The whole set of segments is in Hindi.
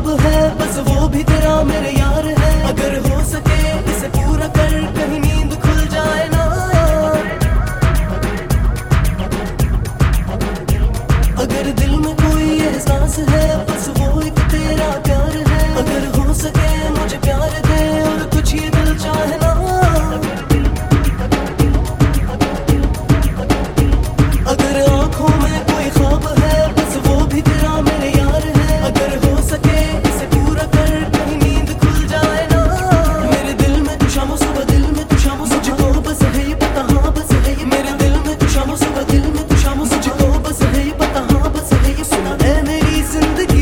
ख्वाब है बस वो भी तेरा मेरे यार है। अगर हो सके इसे पूरा कर, कहीं नींद खुल जाए ना। अगर दिल में कोई एहसास है बस वो एक तेरा प्यार है। अगर हो सके मुझे प्यार दे और कुछ ये दिल चाहे ना। अगर आंखों में कोई ख्वाब है बस वो भी तेरा मेरे यार है। अगर हो सके इसे पूरा कर, कहीं नींद खुल जाए ना। मेरे दिल में तू शामो सुबह, दिल में तू शामो मुझको बस है ये पता, हाँ बस है ये। मेरे दिल में तू शामो सुबह, दिल में तू शामो मुझको बस है ये पता, हाँ बस है ये। सुना है मेरी जिंदगी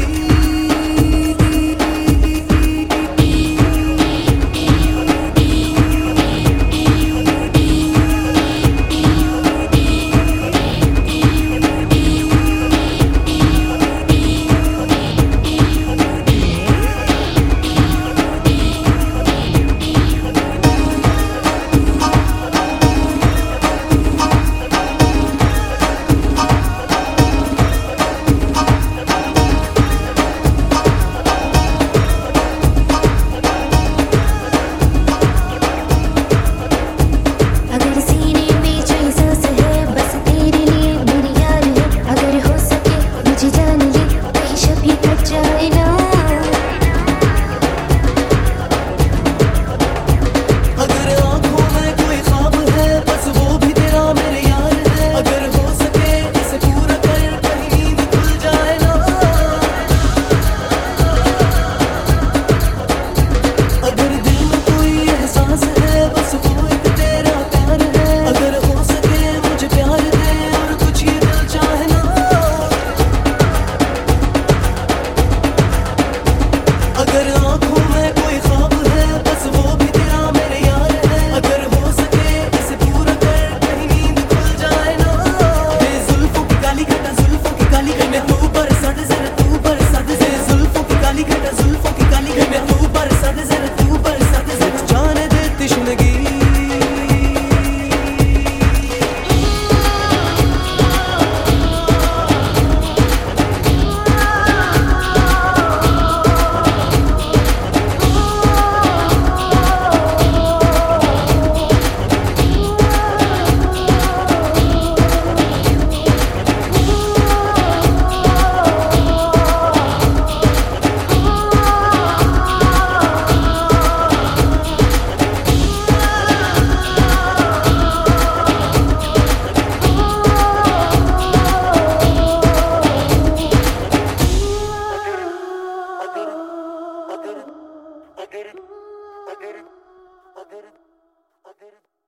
अगर